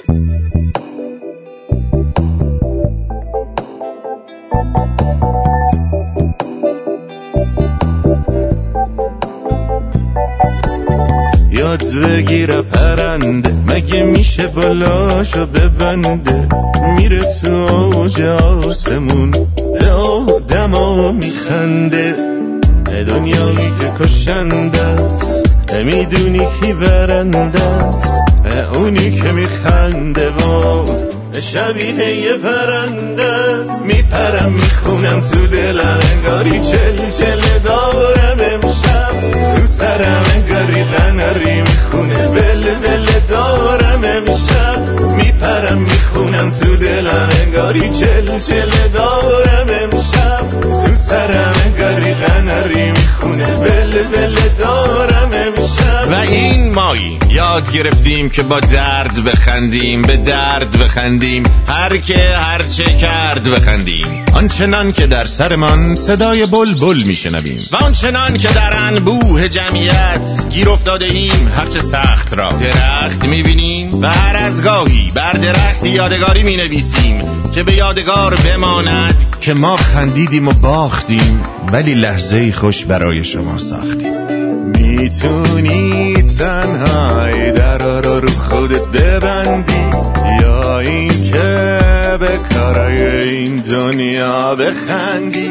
یاد بگیره پرنده مگه میشه بالاشو ببنده، میره تو اوج آسمون به آدما میخنده. دنیایی که کشنده است نمیدونی کی برنده است، اونی که میخنده و شبیه یه پرنده است. میپرم میخونم تو دلم انگاری چل دارم امشب، تو سرم انگاری قناری میخونه بل دارم امشب. میپرم میخونم تو دلم انگاری چل دارم امشب، تو سرم انگاری قناری میخونه بل دارم امشب. و این مایی یاد گرفتیم که با درد بخندیم، به درد بخندیم، هر که هر چه کرد بخندیم. آنچنان که در سرمان صدای بلبل میشنویم و آنچنان که در انبوه جمعیت گیر افتاده ایم هر چه سخت را درخت میبینیم و هر از گاهی بر درخت یادگاری مینویسیم که به یادگار بماند که ما خندیدیم و باختیم ولی لحظه‌ای خوش برای شما ساختیم. میتونی تنهایی درا رو خودت ببندی یا این که به کارای این دنیا بخندی.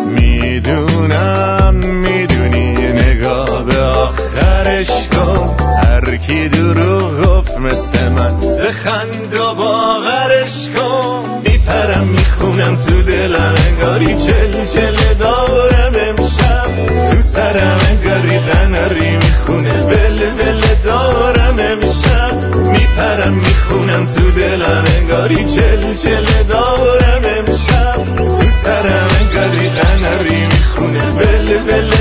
میدونی نگاه به آخرش کن، هر کی دروغ گفت مثل من بخند و باورش کن. میپرم میخونم تو دلم انگاری چل دارم امشب، تو سرم انگاری قناری میخونه بل دارم امشب. میپرم میخونم تو دلم انگاری چل دارم امشب، تو سرم انگاری قناری میخونه بل